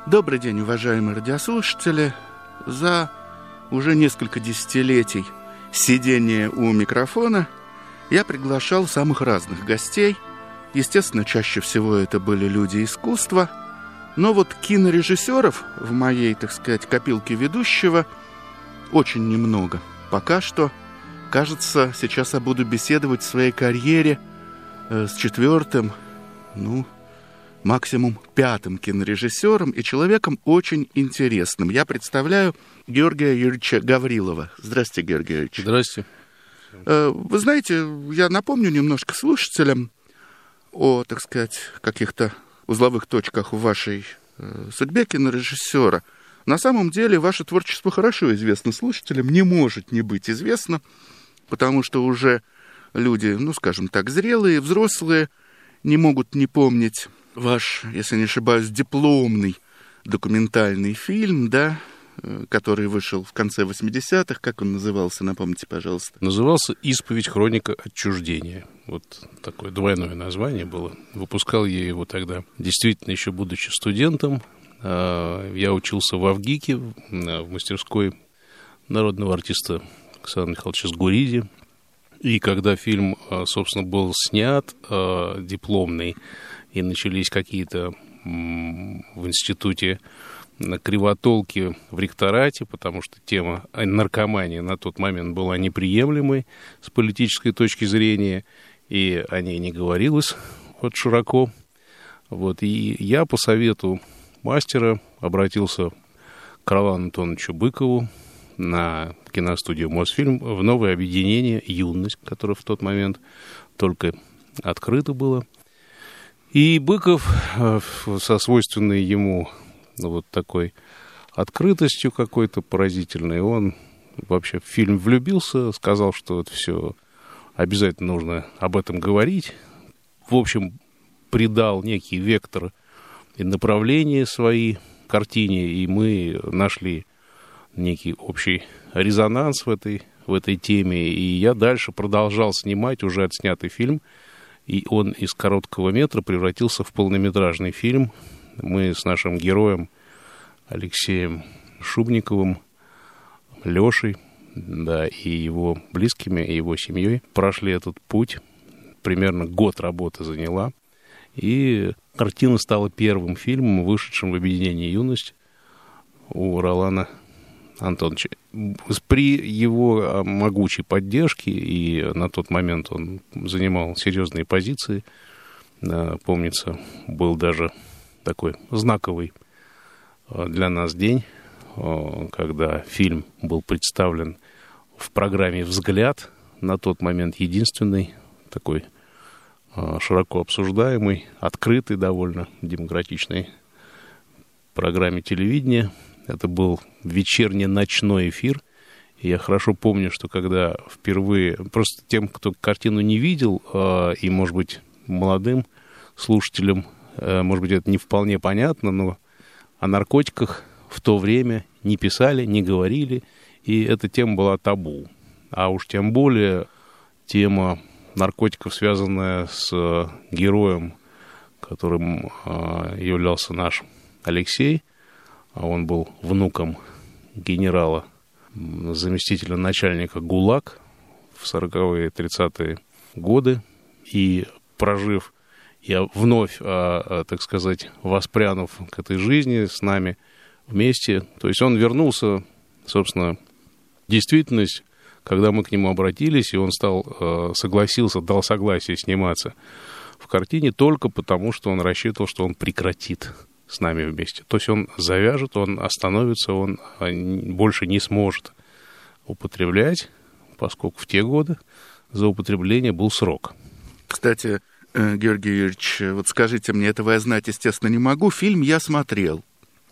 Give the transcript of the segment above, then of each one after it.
Добрый день, уважаемые радиослушатели. За уже несколько десятилетий сидения у микрофона я приглашал самых разных гостей. Естественно, чаще всего это были люди искусства. Но вот кинорежиссеров в моей, так сказать, копилке ведущего очень немного. Пока что, кажется, сейчас я буду беседовать в своей карьере с четвертым, максимум пятым кинорежиссером и человеком очень интересным. Я представляю Георгия Юрьевича Гаврилова. Здравствуйте, Георгий Юрьевич. Здравствуйте. Вы знаете, я напомню немножко слушателям о, так сказать, каких-то узловых точках в вашей судьбе кинорежиссера. На самом деле, ваше творчество хорошо известно слушателям, не может не быть известно, потому что уже люди, скажем так, зрелые, взрослые, не могут не помнить ваш, если не ошибаюсь, дипломный документальный фильм, который вышел в конце 80-х. Как он назывался, напомните, пожалуйста. Назывался «Исповедь. Хроника отчуждения». Вот такое двойное название было. Выпускал я его тогда, действительно, еще будучи студентом. Я учился в Авгике, в мастерской народного артиста Александра Михайловича Сгуриди. И когда фильм, собственно, был снят, дипломный, и начались какие-то в институте кривотолки в ректорате, потому что тема наркомании на тот момент была неприемлемой с политической точки зрения, и о ней не говорилось широко. И я по совету мастера обратился к Ролану Антоновичу Быкову на киностудию «Мосфильм» в новое объединение «Юность», которое в тот момент только открыто было. И Быков со свойственной ему такой открытостью какой-то поразительной, он вообще в фильм влюбился, сказал, что это все обязательно нужно об этом говорить. В общем, придал некий вектор и направление своей картине, и мы нашли некий общий резонанс в этой теме, и я дальше продолжал снимать уже отснятый фильм, и он из короткого метра превратился в полнометражный фильм. Мы с нашим героем Алексеем Шубниковым, Лешей, и его близкими, и его семьей прошли этот путь. Примерно год работы заняла. И картина стала первым фильмом, вышедшим в объединении «Юность» у Ролана Антоновича. При его могучей поддержке, и на тот момент он занимал серьезные позиции, помнится, был даже такой знаковый для нас день, когда фильм был представлен в программе «Взгляд», на тот момент единственный, такой широко обсуждаемый, открытый, довольно демократичной программе телевидения. Это был вечерне-ночной эфир. И я хорошо помню, что когда впервые, просто тем, кто картину не видел, и, может быть, молодым слушателям, может быть, это не вполне понятно, но о наркотиках в то время не писали, не говорили, и эта тема была табу. А уж тем более тема наркотиков, связанная с героем, которым являлся наш Алексей. Он был внуком генерала, заместителя начальника ГУЛАГ в 40-е, 30-е годы. И прожив, я вновь, так сказать, воспрянув к этой жизни с нами вместе, то есть он вернулся, собственно, в действительность, когда мы к нему обратились, и он согласился, дал согласие сниматься в картине только потому, что он рассчитывал, что он прекратит с нами вместе. То есть он завяжет, он остановится, он больше не сможет употреблять, поскольку в те годы за употребление был срок. Кстати, Георгий Юрьевич, скажите мне, этого я знать, естественно, не могу. Фильм я смотрел.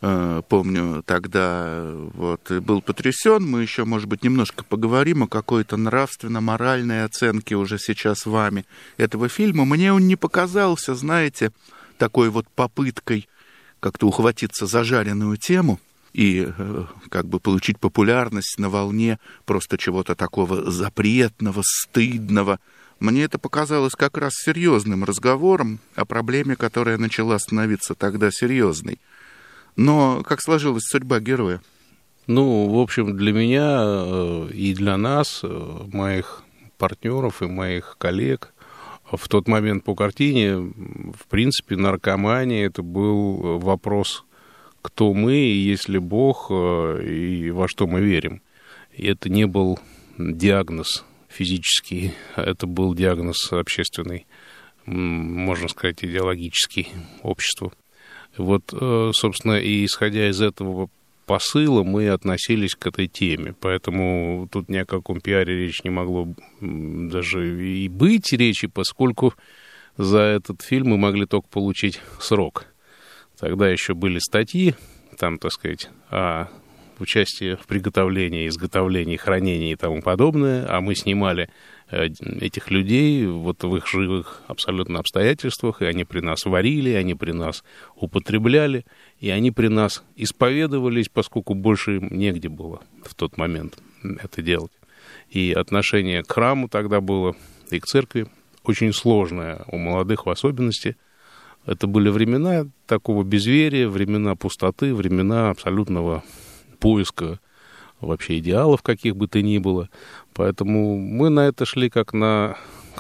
Помню, тогда был потрясен. Мы еще, может быть, немножко поговорим о какой-то нравственно-моральной оценке уже сейчас вами этого фильма. Мне он не показался, знаете, такой попыткой как-то ухватиться за жареную тему и получить популярность на волне просто чего-то такого запретного, стыдного. Мне это показалось как раз серьезным разговором о проблеме, которая начала становиться тогда серьезной. Но как сложилась судьба героя? Ну, в общем, для меня и для нас, моих партнеров и моих коллег, в тот момент по картине, в принципе, наркомания — это был вопрос, кто мы, есть ли Бог и во что мы верим. И это не был диагноз физический, это был диагноз общественный, можно сказать, идеологический, обществу. Вот, собственно, и исходя из этого посыла, мы относились к этой теме. Поэтому тут ни о каком пиаре речь не могло даже и быть речи, поскольку за этот фильм мы могли только получить срок. Тогда еще были статьи, там, так сказать, о участии в приготовлении, изготовлении, хранении и тому подобное, а мы снимали этих людей вот в их живых абсолютно обстоятельствах, и они при нас варили, они при нас употребляли, и они при нас исповедовались, поскольку больше им негде было в тот момент это делать. И отношение к храму тогда было, и к церкви, очень сложное, у молодых в особенности. Это были времена такого безверия, времена пустоты, времена абсолютного поиска вообще идеалов каких бы то ни было. Поэтому мы на это шли как на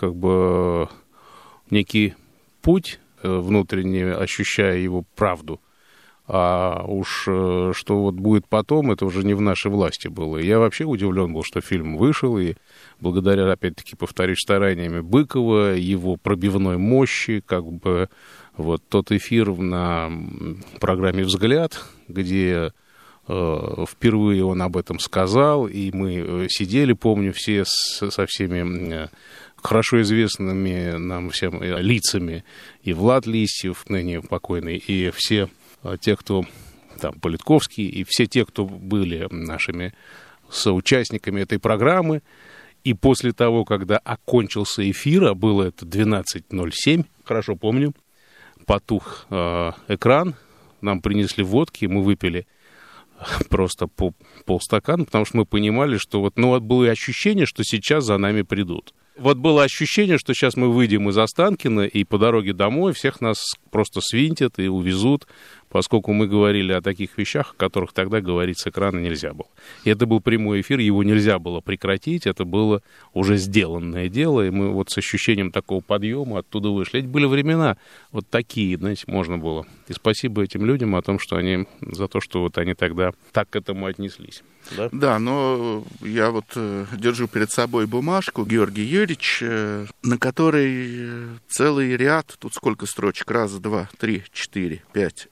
некий путь, внутренне ощущая его правду. А уж что вот будет потом, это уже не в нашей власти было. И я вообще удивлен был, что фильм вышел, и благодаря, опять-таки, повторюсь, стараниями Быкова, его пробивной мощи, вот тот эфир на программе «Взгляд», где впервые он об этом сказал, и мы сидели, помню, все со всеми хорошо известными нам всем лицами, и Влад Листьев, ныне покойный, и все те, кто там, Политковский, и все те, кто были нашими соучастниками этой программы. И после того, когда окончился эфир, а было это 12:07, хорошо помню, потух экран, нам принесли водки, мы выпили просто полстакана, потому что мы понимали, что вот было ощущение, что сейчас за нами придут. Вот было ощущение, что сейчас мы выйдем из Останкина, и по дороге домой всех нас просто свинтят и увезут, поскольку мы говорили о таких вещах, о которых тогда говорить с экрана нельзя было. И это был прямой эфир, его нельзя было прекратить, это было уже сделанное дело, и мы вот с ощущением такого подъема оттуда вышли. Эти были времена вот такие, знаете, можно было. И спасибо этим людям за то, что вот они тогда так к этому отнеслись. Да? Да, но я вот держу перед собой бумажку, Георгий Юрьевич, на которой целый ряд, тут сколько строчек, 1, 2, 3, 4, 5,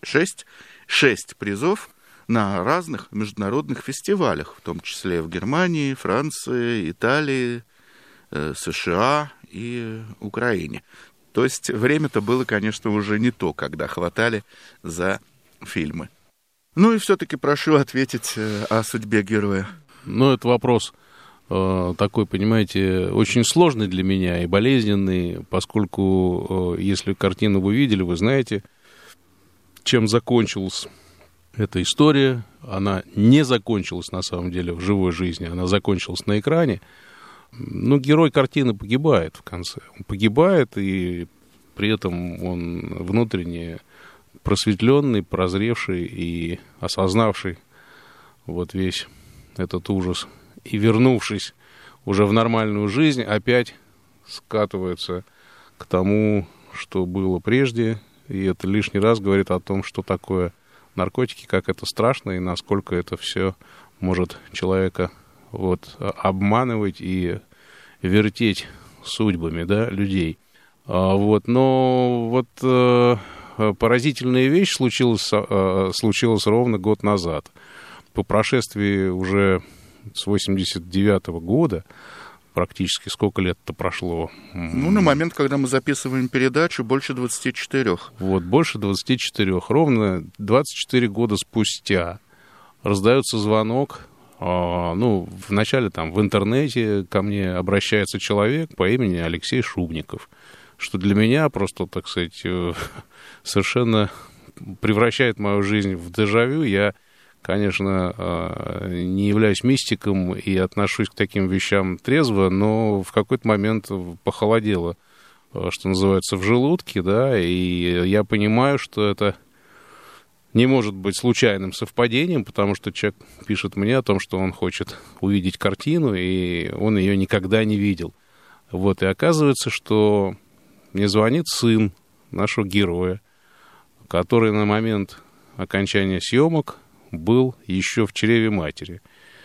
6 призов на разных международных фестивалях, в том числе в Германии, Франции, Италии, США и Украине. То есть время-то было, конечно, уже не то, когда хватали за фильмы. Ну и все-таки прошу ответить о судьбе героя. Ну, это вопрос такой, понимаете, очень сложный для меня и болезненный, поскольку, если картину вы видели, вы знаете, чем закончилась эта история. Она не закончилась, на самом деле, в живой жизни, она закончилась на экране. Но герой картины погибает в конце. Он погибает, и при этом он внутренне просветленный, прозревший и осознавший вот весь этот ужас. И вернувшись уже в нормальную жизнь, опять скатывается к тому, что было прежде. И это лишний раз говорит о том, что такое наркотики, как это страшно и насколько это все может человека вот обманывать и вертеть судьбами, да, людей. Вот, но вот поразительная вещь случилась ровно год назад. По прошествии уже с 89-го года, практически сколько лет-то прошло? Ну, на момент, когда мы записываем передачу, больше 24. Вот, больше 24. Ровно 24 года спустя раздается звонок. Ну, вначале там в интернете ко мне обращается человек по имени Алексей Шубников, что для меня просто, так сказать, совершенно превращает мою жизнь в дежавю. Я, конечно, не являюсь мистиком и отношусь к таким вещам трезво, но в какой-то момент похолодело, что называется, в желудке, да, и я понимаю, что это не может быть случайным совпадением, потому что человек пишет мне о том, что он хочет увидеть картину, и он ее никогда не видел. Вот, и оказывается, что мне звонит сын нашего героя, который на момент окончания съемок был еще в чреве матери.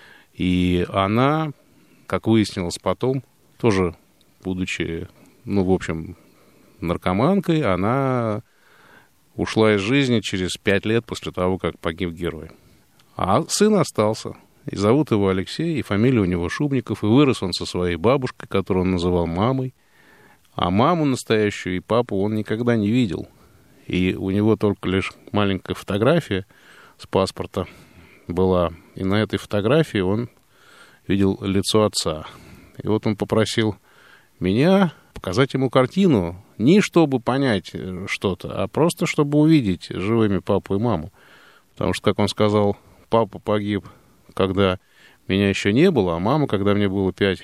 И она, как выяснилось потом, тоже будучи, в общем, наркоманкой, она ушла из жизни через 5 лет после того, как погиб герой. А сын остался. И зовут его Алексей, и фамилия у него Шубников, и вырос он со своей бабушкой, которую он называл мамой. А маму настоящую и папу он никогда не видел. И у него только лишь маленькая фотография с паспорта была. И на этой фотографии он видел лицо отца. И вот он попросил меня показать ему картину, не чтобы понять что-то, а просто чтобы увидеть живыми папу и маму. Потому что, как он сказал, папа погиб, когда меня еще не было, а мама, когда мне было 5.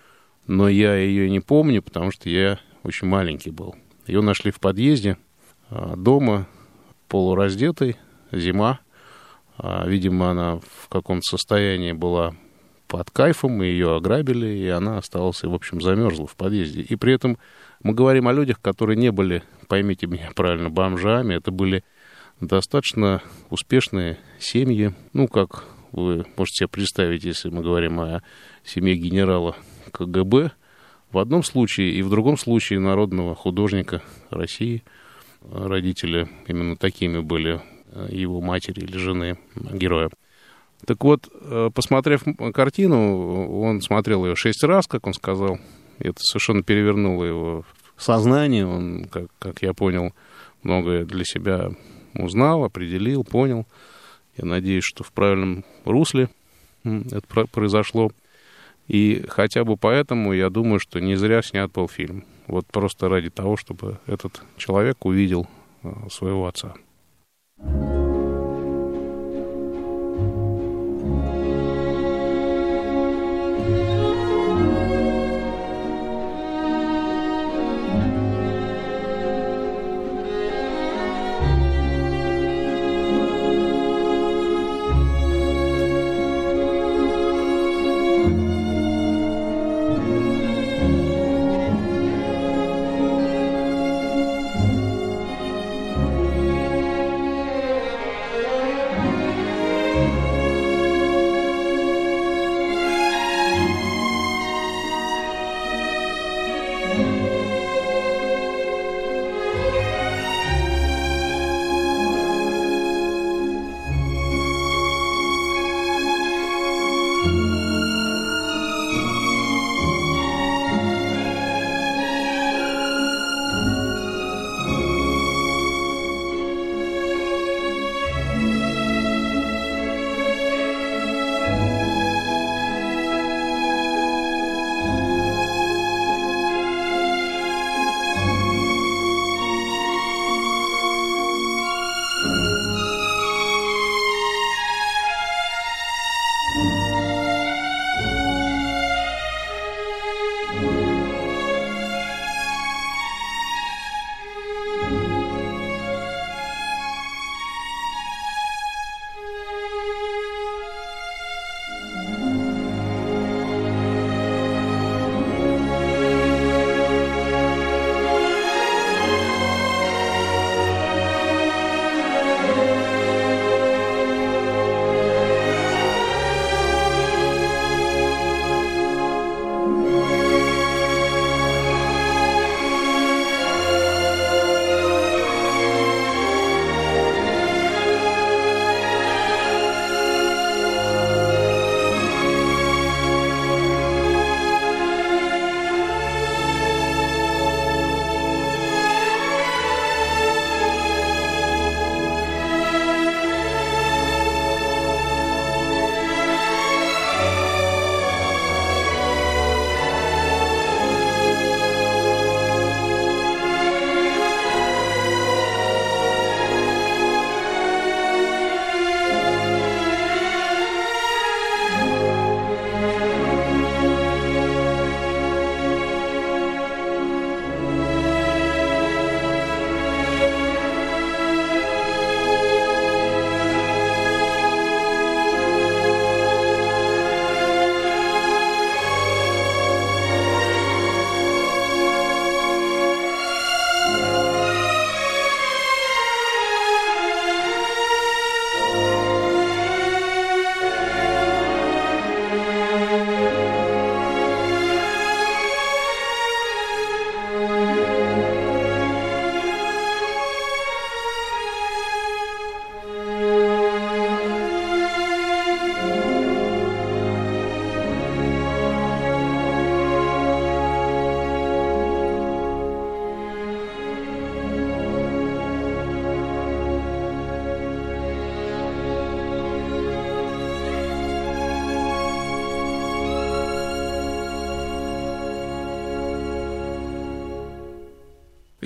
Но я ее не помню, потому что я очень маленький был. Ее нашли в подъезде дома, полураздетой, зима. Видимо, она в каком-то состоянии была под кайфом, и ее ограбили, и она осталась, в общем, замерзла в подъезде. И при этом мы говорим о людях, которые не были, поймите меня правильно, бомжами. Это были достаточно успешные семьи. Как вы можете себе представить, если мы говорим о семье генерала КГБ, в одном случае и в другом случае народного художника России. Родители именно такими были, его матери или жены героя. Так вот, посмотрев картину, он смотрел ее 6 раз, как он сказал. Это совершенно перевернуло его сознание. Он, как я понял, многое для себя узнал, определил, понял. Я надеюсь, что в правильном русле это произошло. И хотя бы поэтому я думаю, что не зря снят был фильм. Вот просто ради того, чтобы этот человек увидел своего отца.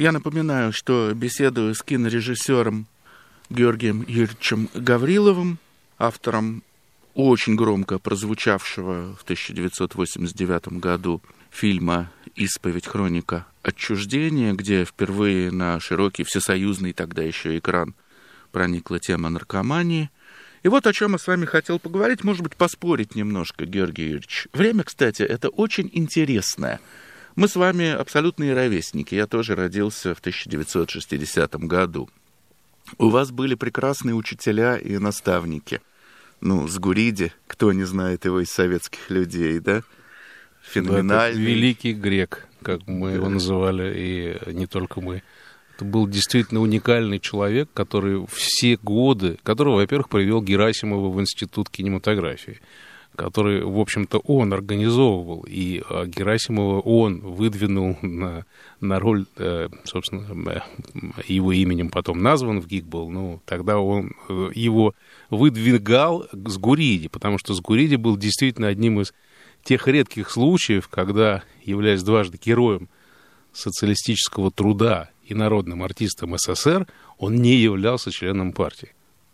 Я напоминаю, что беседую с кинорежиссером Георгием Юрьевичем Гавриловым, автором очень громко прозвучавшего в 1989 году фильма «Исповедь. Хроника отчуждения», где впервые на широкий всесоюзный тогда еще экран проникла тема наркомании. И вот о чем я с вами хотел поговорить, может быть, поспорить немножко, Георгий Юрьевич. Время, кстати, это очень интересное. Мы с вами абсолютные ровесники. Я тоже родился в 1960 году. У вас были прекрасные учителя и наставники. Сгуриди, кто не знает его из советских людей, да? Феноменальный. Да, великий грек, как мы его называли, и не только мы. Это был действительно уникальный человек, который все годы, которого, во-первых, привел Герасимова в Институт кинематографии, который, в общем-то, он организовывал, и Герасимова он выдвинул на роль, собственно, его именем потом назван в ГИК был, тогда он его выдвигал с Гуриди, потому что Сгуриди был действительно одним из тех редких случаев, когда, являясь дважды героем социалистического труда и народным артистом СССР, он не являлся членом партии.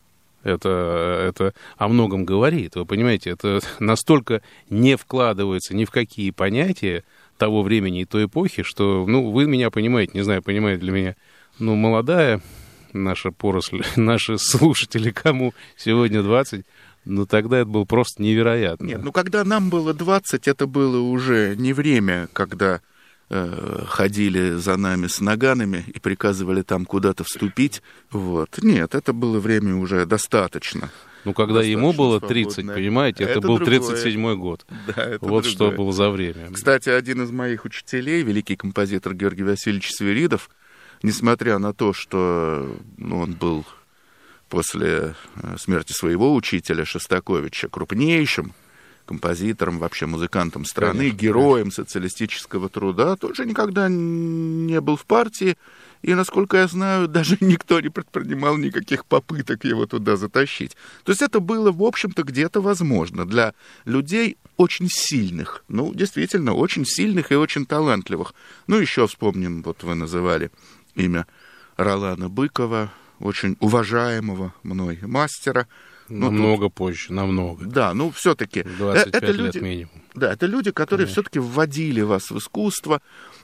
Это о многом говорит. Вы понимаете, это настолько не вкладывается ни в какие понятия того времени и той эпохи, что, вы меня понимаете, не знаю, понимает ли меня, молодая наша поросль, наши слушатели, кому сегодня 20, тогда это было просто невероятно. Нет, когда нам было 20, это было уже не время, когда ходили за нами с наганами и приказывали там куда-то вступить. Нет, это было время уже достаточно. Когда ему было 30, свободное. Понимаете, это был 37-й год. Да, это вот другое. Что было за время. Кстати, один из моих учителей, великий композитор Георгий Васильевич Свиридов, несмотря на то, что он был после смерти своего учителя Шостаковича крупнейшим композитором, вообще музыкантом страны, конечно, героем социалистического труда, тоже никогда не был в партии, и, насколько я знаю, даже никто не предпринимал никаких попыток его туда затащить. То есть это было, в общем-то, где-то возможно для людей очень сильных, действительно, очень сильных и очень талантливых. Еще вспомним, вы называли имя Ролана Быкова, очень уважаемого мной мастера. Намного позже, намного. Да, все-таки 25 это люди, лет минимум. Да, это люди, которые все-таки вводили вас в искусство.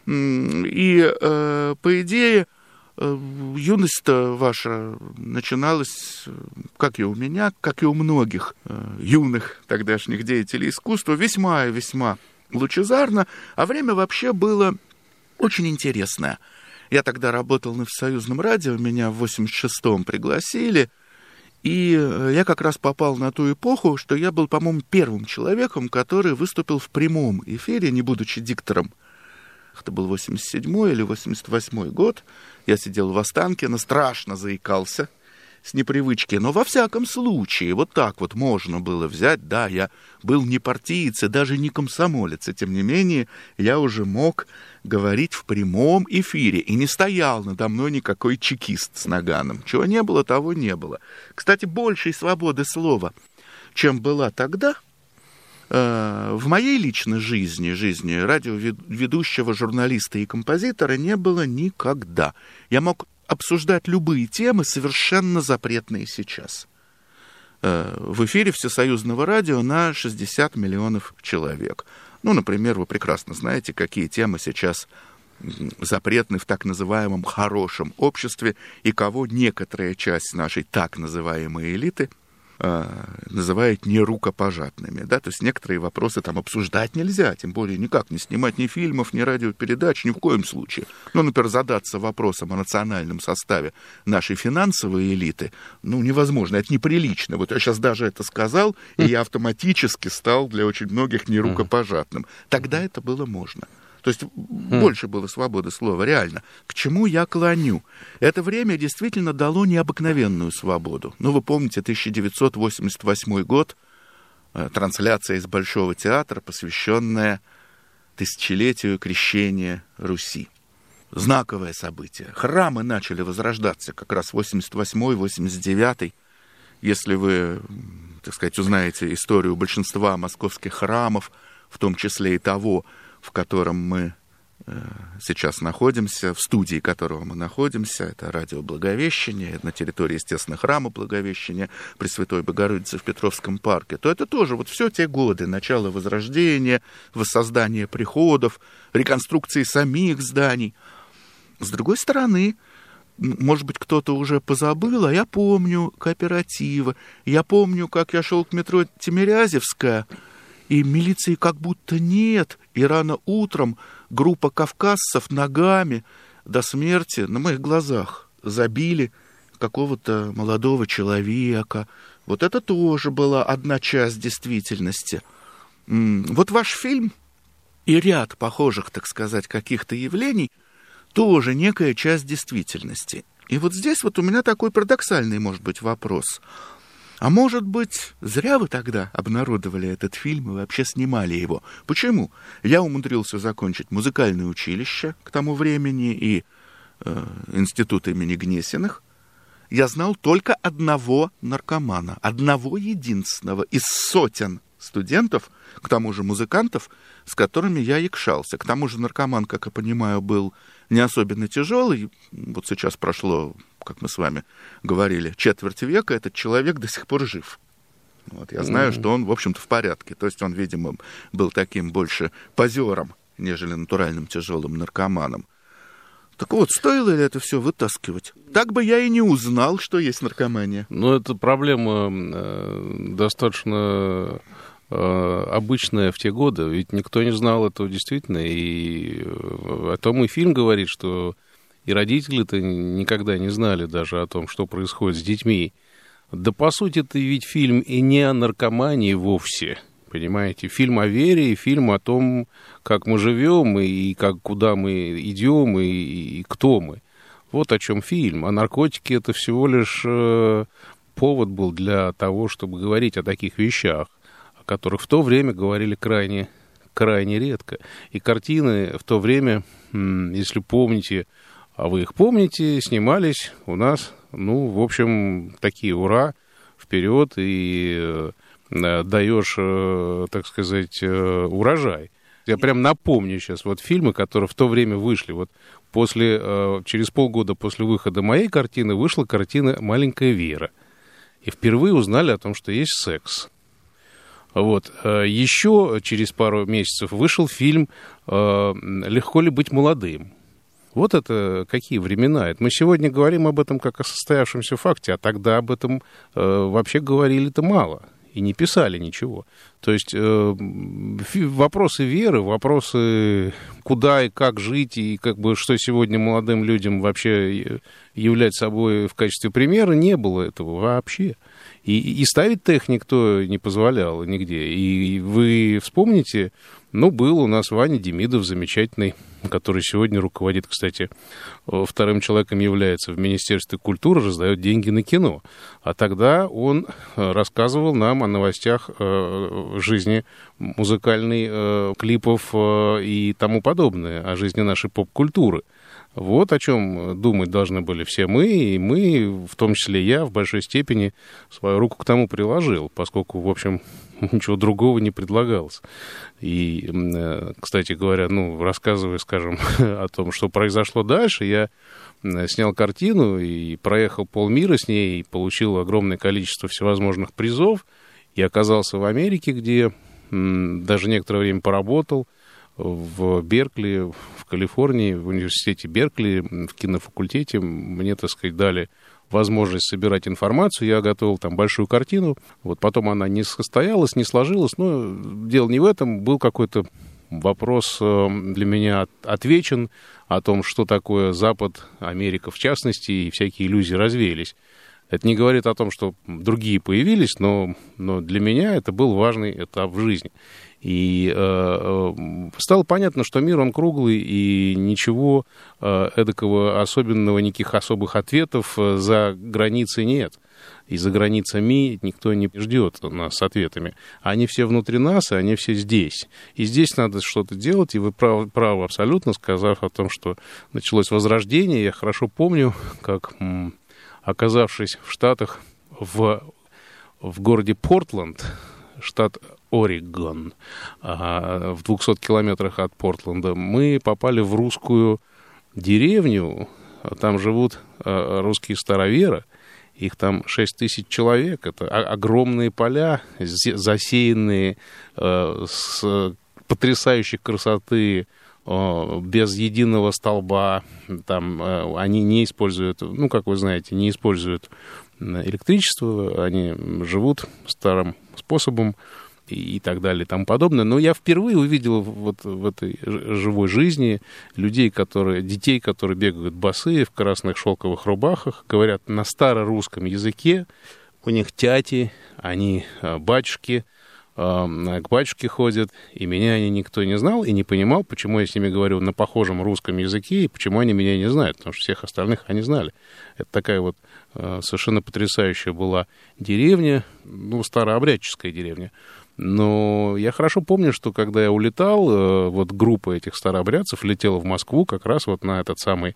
И, по идее, юность-то ваша начиналась, как и у меня, как и у многих юных тогдашних деятелей искусства, весьма и весьма лучезарно, а время вообще было очень интересное. Я тогда работал на Всесоюзном радио, меня в 86-м пригласили, и я как раз попал на ту эпоху, что я был, по-моему, первым человеком, который выступил в прямом эфире, не будучи диктором. Это был 87-й или 88-й год. Я сидел в Останкино, страшно заикался с непривычки. Но во всяком случае, вот так вот можно было взять. Да, я был не партиец и даже не комсомолец, и тем не менее я уже мог говорить в прямом эфире, и не стоял надо мной никакой чекист с наганом. Чего не было, того не было. Кстати, большей свободы слова, чем была тогда, в моей личной жизни радиоведущего, журналиста и композитора не было никогда. Я мог обсуждать любые темы, совершенно запретные сейчас. В эфире Всесоюзного радио на 60 миллионов человек. Например, вы прекрасно знаете, какие темы сейчас запретны в так называемом хорошем обществе, и кого некоторая часть нашей так называемой элиты называет нерукопожатными. Да? То есть некоторые вопросы там обсуждать нельзя, тем более никак не снимать ни фильмов, ни радиопередач, ни в коем случае. Например, задаться вопросом о национальном составе нашей финансовой элиты, невозможно, это неприлично. Вот я сейчас даже это сказал, и я автоматически стал для очень многих нерукопожатным. Тогда это было можно. То есть больше было свободы слова, реально. К чему я клоню? Это время действительно дало необыкновенную свободу. Вы помните, 1988 год, трансляция из Большого театра, посвященная тысячелетию крещения Руси. Знаковое событие. Храмы начали возрождаться как раз 88-й, 89-й. Если вы, так сказать, узнаете историю большинства московских храмов, в том числе и того, в котором мы сейчас находимся, в студии которого мы находимся, это радио Благовещение, на территории, естественно, храма Благовещения Пресвятой Богородицы в Петровском парке, то это тоже вот все те годы, начало Возрождения, воссоздания приходов, реконструкции самих зданий. С другой стороны, может быть, кто-то уже позабыл, а я помню кооперативы, я помню, как я шел к метро Тимирязевская, и милиции как будто нет, и рано утром группа кавказцев ногами до смерти на моих глазах забили какого-то молодого человека. Вот это тоже была одна часть действительности. Вот ваш фильм и ряд похожих, так сказать, каких-то явлений тоже некая часть действительности. И вот здесь вот у меня такой парадоксальный, может быть, вопрос. А может быть, зря вы тогда обнародовали этот фильм и вообще снимали его? Почему? Я умудрился закончить музыкальное училище к тому времени и институт имени Гнесиных. Я знал только одного наркомана, одного единственного из сотен студентов, к тому же музыкантов, с которыми я якшался. К тому же наркоман, как я понимаю, был не особенно тяжелый. Вот сейчас прошло, как мы с вами говорили, четверть века, этот человек до сих пор жив. Вот, я знаю, что он, в общем-то, в порядке. То есть он, видимо, был таким больше позером, нежели натуральным тяжелым наркоманом. Так вот, стоило ли это все вытаскивать? Так бы я и не узнал, что есть наркомания. Ну, это проблема достаточно обычная в те годы, ведь никто не знал этого действительно, и о том и фильм говорит, что и родители-то никогда не знали даже о том, что происходит с детьми. Да, по сути, это ведь фильм и не о наркомании вовсе, понимаете? Фильм о вере, и фильм о том, как мы живем, и куда мы идем, и кто мы. Вот о чем фильм. А наркотики — это всего лишь повод был для того, чтобы говорить о таких вещах, о которых в то время говорили крайне редко. И картины в то время, если помните, а вы их помните, снимались у нас, ну, в общем, такие ура, вперед, и даешь, так сказать, урожай. Я прям напомню сейчас вот фильмы, которые в то время вышли. Вот через полгода после выхода моей картины вышла картина «Маленькая Вера». И впервые узнали о том, что есть секс. Вот. Еще через пару месяцев вышел фильм «Легко ли быть молодым?». Вот это какие времена. Это мы сегодня говорим об этом как о состоявшемся факте, а тогда об этом вообще говорили-то мало и не писали ничего. То есть вопросы веры, вопросы куда и как жить, и как бы что сегодня молодым людям вообще являть собой в качестве примера, не было этого вообще. И ставить-то их никто не позволял нигде. И вы вспомните, ну, был у нас Ваня Демидов замечательный, который сегодня руководит, кстати, вторым человеком является в Министерстве культуры, раздает деньги на кино. А тогда он рассказывал нам о новостях жизни музыкальной, клипов и тому подобное, о жизни нашей поп-культуры. Вот о чем думать должны были все мы, и мы, в том числе я, в большой степени свою руку к тому приложил, поскольку, в общем, ничего другого не предлагалось. И, кстати говоря, рассказывая, скажем, о том, что произошло дальше, я снял картину и проехал полмира с ней, и получил огромное количество всевозможных призов, и оказался в Америке, где даже некоторое время поработал, в Беркли, в Калифорнии, в университете Беркли, в кинофакультете. Мне, так сказать, дали возможность собирать информацию. Я готовил там большую картину. Вот потом она не состоялась, не сложилась. Но дело не в этом. Был какой-то вопрос для меня отвечен о том, что такое Запад, Америка в частности, и всякие иллюзии развеялись. Это не говорит о том, что другие появились, но для меня это был важный этап в жизни. И стало понятно, что мир, он круглый, и ничего эдакого особенного, никаких особых ответов за границей нет. И за границами никто не ждет нас с ответами. Они все внутри нас, и они все здесь. И здесь надо что-то делать, и вы правы абсолютно, сказав о том, что началось возрождение. Я хорошо помню, как, оказавшись в Штатах, в городе Портленд, штат Орегон, в 200 километрах от Портленда. Мы попали в русскую деревню, там живут русские староверы, их там 6 тысяч человек, это огромные поля, засеянные с потрясающей красоты, без единого столба, там они не используют, ну, как вы знаете, не используют электричество, они живут старым способом и так далее и тому подобное. Но я впервые увидел вот в этой живой жизни детей, которые бегают босые в красных шелковых рубахах, говорят на старорусском языке, у них тяти, они батюшки, к батюшке ходят, и меня никто не знал и не понимал, почему я с ними говорю на похожем русском языке, и почему они меня не знают, потому что всех остальных они знали. Это такая вот совершенно потрясающая была деревня, ну, старообрядческая деревня. Но я хорошо помню, что когда я улетал, вот группа этих старообрядцев летела в Москву как раз вот на этот самый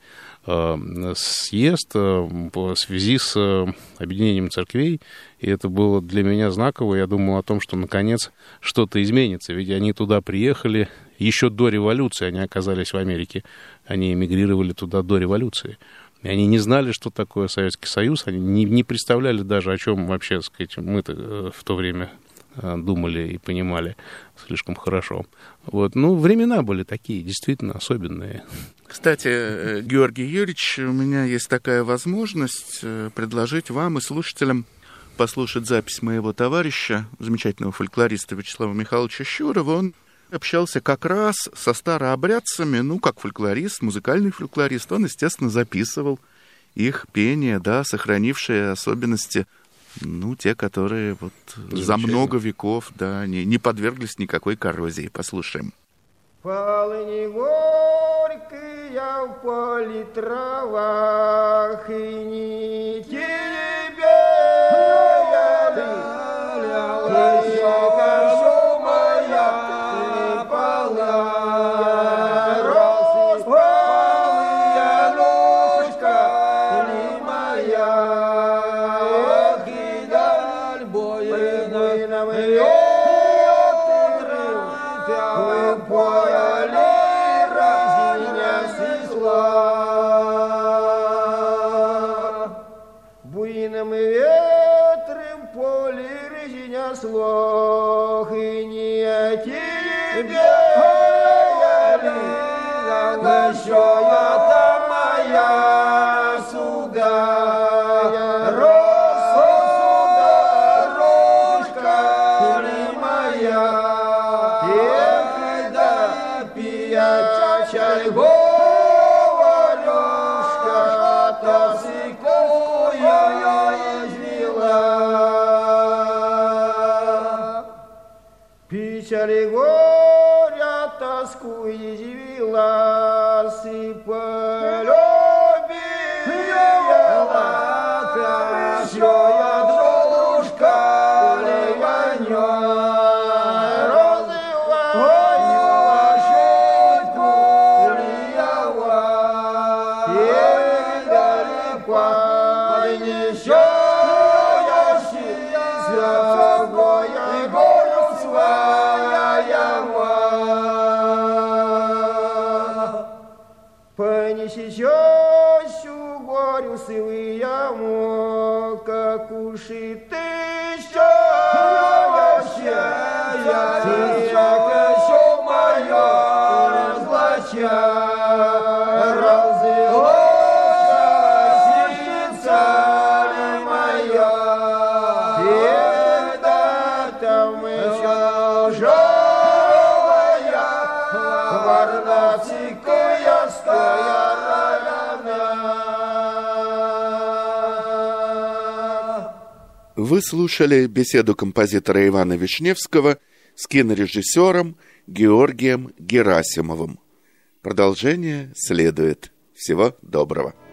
съезд в связи с объединением церквей, и это было для меня знаково. Я думал о том, что наконец что-то изменится, ведь они туда приехали еще до революции, они оказались в Америке, они эмигрировали туда до революции. И они не знали, что такое Советский Союз, они не представляли даже, о чем вообще, так сказать, мы-то в то время думали и понимали слишком хорошо. Вот. Ну, времена были такие, действительно особенные. Кстати, Георгий Юрьевич, у меня есть такая возможность предложить вам и слушателям послушать запись моего товарища, замечательного фольклориста Вячеслава Михайловича Щурова. Он общался как раз со старообрядцами, ну, как фольклорист, музыкальный фольклорист. Он, естественно, записывал их пение, да, сохранившие особенности, ну, те, которые вот за много веков, да, не подверглись никакой коррозии. Послушаем. Полыни горькие в поле травах, и не тебе хорошо моя пола, распалая ножка ли моя, эх, и даль боя нам ветры, в поле разиня сисла, буйным ветром поле разиня слох, и не тебе большая моя суда, рожка ли моя, эх, да пьяча говорюшка, тосикую извела. Печали горя, тоску извела, полюбила, большая дружка ли воня, розовая шутку ли ява, и далеко поднесешься собою гору своя. Понесешь горю сывыяму, как уши ты щаящая, еще мое разлача, разылося ли моя, всегда там еще живая, варнацикая стоя. Вы слушали беседу композитора Ивана Вишневского с кинорежиссером Георгием Герасимовым. Продолжение следует. Всего доброго.